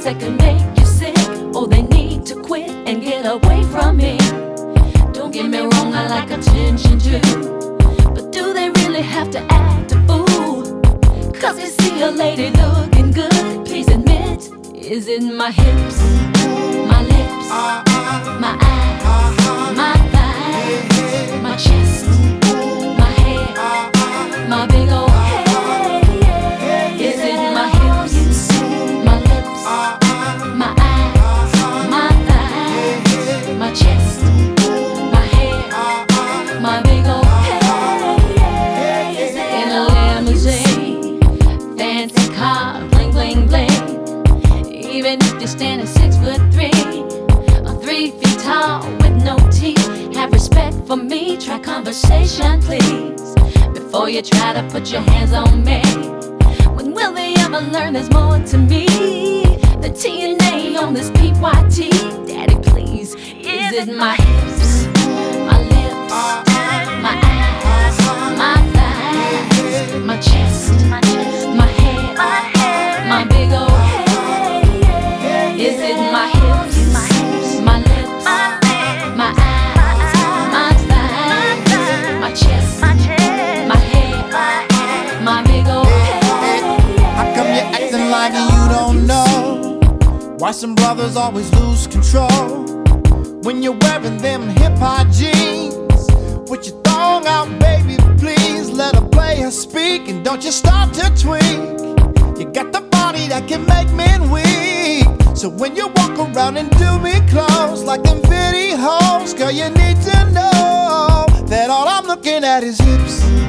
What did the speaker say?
that can make you sick. Oh, they need to quit and get away from me. Don't get me wrong, I like attention too, but do they really have to act a fool? Cause they see a lady looking good, please admit. Is it my hips, my lips, my eyes, my thighs, my chest, my hair, my big old head? Is it my hips, my lips, my eyes, my thighs, my chest, my hair, my big old head? In a limousine, fancy car, bling bling bling. Even if you're standing 6'3", or 3 feet tall with no teeth, have respect for me. Try conversation, please, before you try to put your hands on me. When will they ever learn there's more to me? The TNA on this PYT, Daddy, please. Is it my hips, my lips, my eyes, my thighs, my chest, my hair, my big old head? Is it my hips, my lips, my eyes, my thighs, my chest, my hair, my big old head? How come you acting like you don't know why some brothers always lose control when you're wearing them hip-hop jeans with your thong out, baby? Please let a player speak and don't you start to tweak. You got the body that can make men weak. So when you walk around and do me close like them videos, girl, you need to know that all I'm looking at is hips,